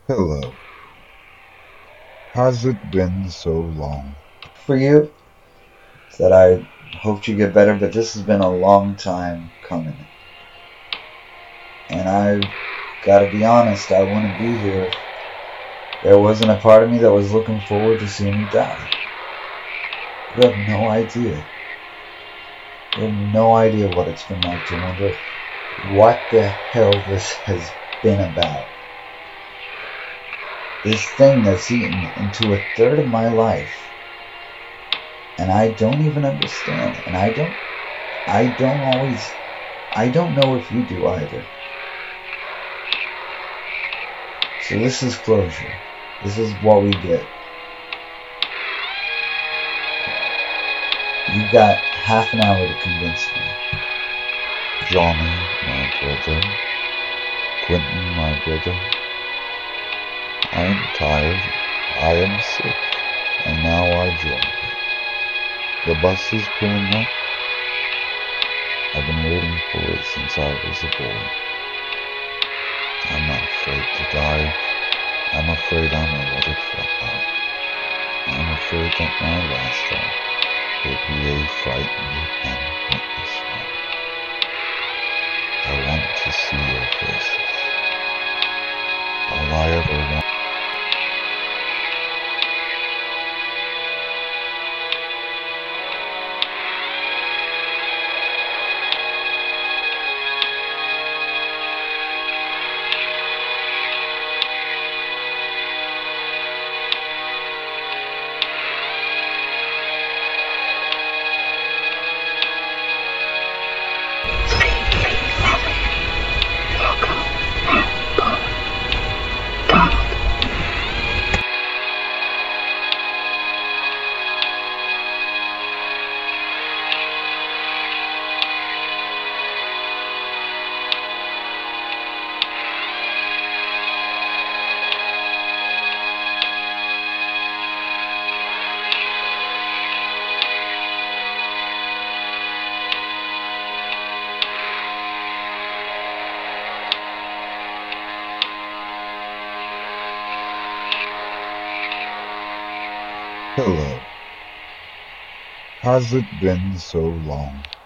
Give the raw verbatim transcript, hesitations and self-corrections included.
Hello. Has it been so long? For you that I hoped you get better, but this has been a long time coming. And I gotta be honest, I wouldn't be here if there wasn't a part of me that was looking forward to seeing you die. You have no idea. You have no idea what it's been like to wonder what the hell this has been about. This thing that's eaten into a third of my life. And I don't even understand. And I don't, I don't always, I don't know if you do either. So this is closure. This is what we get. You've got half an hour to convince me. Johnny, my brother. Quentin, my brother. I am tired. I am sick. And now I drive. The bus is pulling up. I've been waiting for it since I was a boy. I'm not afraid to die. I'm afraid I'm a let it fly. I'm afraid that my last thought will be a frightened and pointless one. I want to see your faces. All I ever want. Hello. Has it been so long?